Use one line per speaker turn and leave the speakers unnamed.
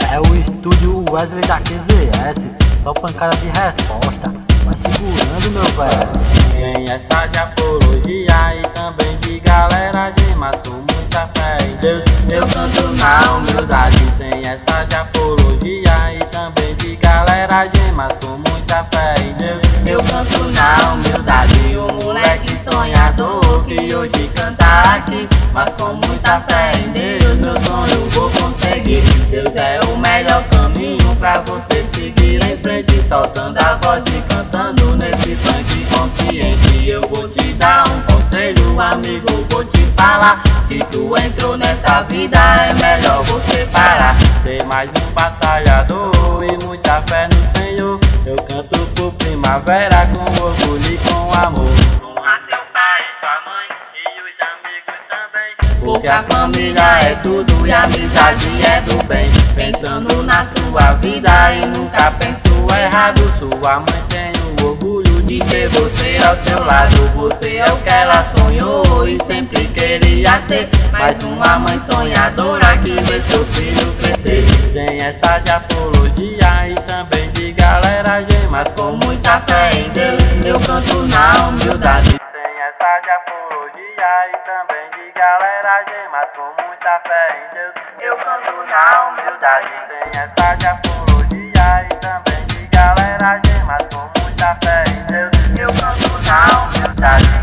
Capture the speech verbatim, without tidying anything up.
É o estúdio Wesley da Q Z S, só pancada de resposta, vai segurando meu velho.
Tem essa de apologia e também de galera gema, sou muita fé em Deus, eu canto na humildade. Tem essa de apologia e também de galera gema, sou muita fé em Deus, eu canto na humildade. O moleque sonhador que hoje canta aqui, mas com muita fé em Deus, meu sonho vou conseguir. Deus é o melhor caminho pra você seguir em frente, soltando a voz e cantando nesse funk consciente. Eu vou te dar um conselho, amigo, vou te falar: se tu entrou nessa vida é melhor você parar. Ser mais um batalhador e muita fé no Senhor. Eu canto por primavera com orgulho e com amor. Honra seu pai, sua mãe e os amigos também, porque a família é tudo e a amizade é do bem. Pensando na sua vida e nunca penso errado. Sua mãe tem o orgulho de ter você ao seu lado. Você é o que ela sonhou e sempre queria ter. Mais uma mãe sonhadora que vê seu filho crescer. Tem essa de apologia e também de galera gema, com muita fé em Deus, eu canto na humildade. Tem essa de apologia e também de galera gema, com muita fé em Deus, eu canto na humildade. Tem essa de apologia e também de galera gema, com muita fé em Deus, eu canto na humildade.